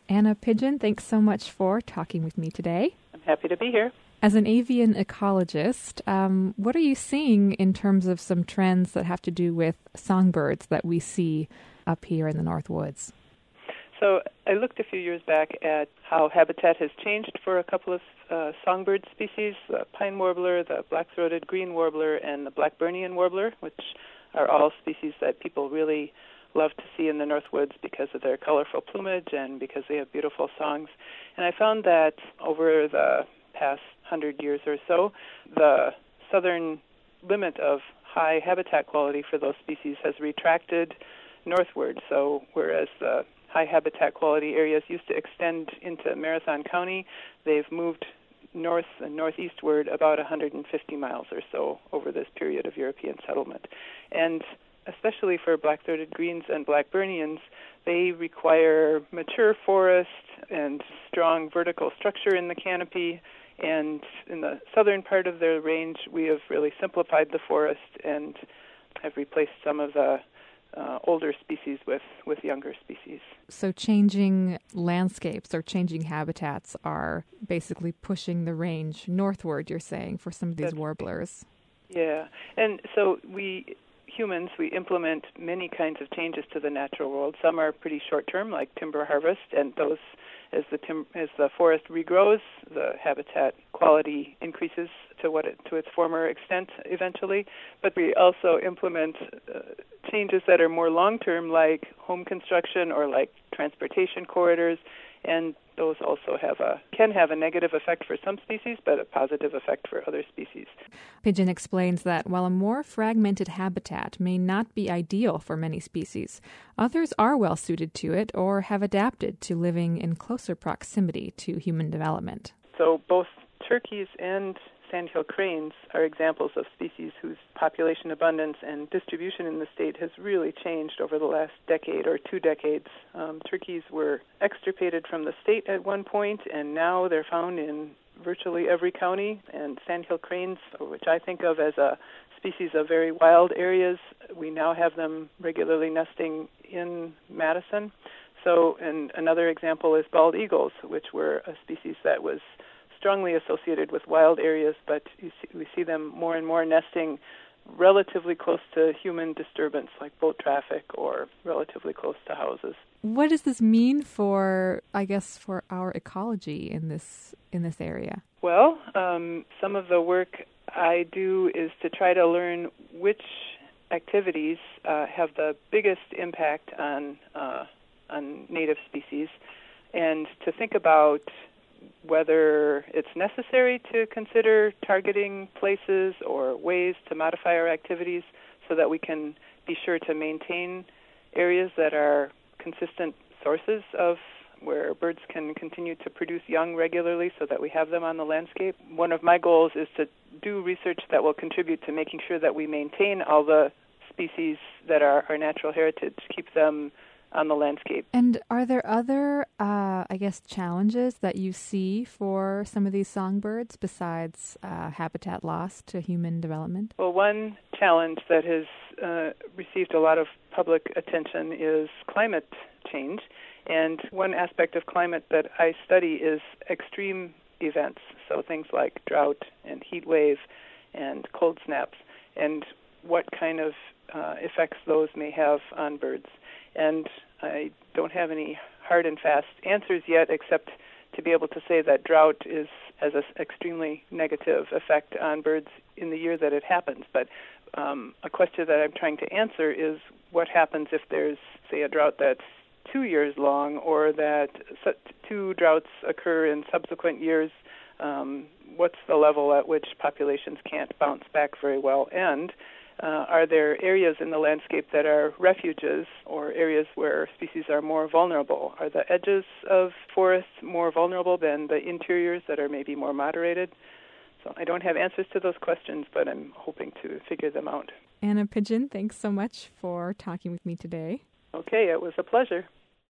Anna Pigeon, thanks so much for talking with me today. I'm happy to be here. As an avian ecologist, what are you seeing in terms of some trends that have to do with songbirds that we see up here in the North Woods? So I looked a few years back at how habitat has changed for a couple of songbird species, the pine warbler, the black-throated green warbler, and the Blackburnian warbler, which are all species that people really love to see in the North Woods because of their colorful plumage and because they have beautiful songs. And I found that over the past 100 years or so, the southern limit of high habitat quality for those species has retracted northward. So whereas the high habitat quality areas used to extend into Marathon County, they've moved north and northeastward about 150 miles or so over this period of European settlement. And especially for black-throated greens and Blackburnians, they require mature forest and strong vertical structure in the canopy. And in the southern part of their range, we have really simplified the forest and have replaced some of the older species with younger species. So changing landscapes or changing habitats are basically pushing the range northward, you're saying, for some of these warblers. Yeah. And so humans, we implement many kinds of changes to the natural world. Some are pretty short-term, like timber harvest, and those, as the forest regrows, the habitat quality increases to its former extent eventually. But we also implement changes that are more long-term, like home construction or like transportation corridors, and those also can have a negative effect for some species, but a positive effect for other species. Pigeon explains that while a more fragmented habitat may not be ideal for many species, others are well suited to it or have adapted to living in closer proximity to human development. So both turkeys and sandhill cranes are examples of species whose population abundance and distribution in the state has really changed over the last decade or 2 decades. Turkeys were extirpated from the state at one point, and now they're found in virtually every county. And sandhill cranes, which I think of as a species of very wild areas, we now have them regularly nesting in Madison. So, and another example is bald eagles, which were a species that was strongly associated with wild areas, but we see them more and more nesting relatively close to human disturbance, like boat traffic, or relatively close to houses. What does this mean for our ecology in this area? Well, some of the work I do is to try to learn which activities have the biggest impact on native species, and to think about whether it's necessary to consider targeting places or ways to modify our activities so that we can be sure to maintain areas that are consistent sources of where birds can continue to produce young regularly so that we have them on the landscape. One of my goals is to do research that will contribute to making sure that we maintain all the species that are our natural heritage, keep them on the landscape. And are there other, challenges that you see for some of these songbirds besides habitat loss to human development? Well, one challenge that has received a lot of public attention is climate change. And one aspect of climate that I study is extreme events, so things like drought and heat wave and cold snaps, and what kind of effects those may have on birds. And I don't have any hard and fast answers yet, except to be able to say that drought has an extremely negative effect on birds in the year that it happens. But a question that I'm trying to answer is what happens if there's, say, a drought that's 2 years long, or that 2 droughts occur in subsequent years. What's the level at which populations can't bounce back very well? And are there areas in the landscape that are refuges or areas where species are more vulnerable? Are the edges of forests more vulnerable than the interiors that are maybe more moderated? So I don't have answers to those questions, but I'm hoping to figure them out. Anna Pigeon, thanks so much for talking with me today. Okay, it was a pleasure.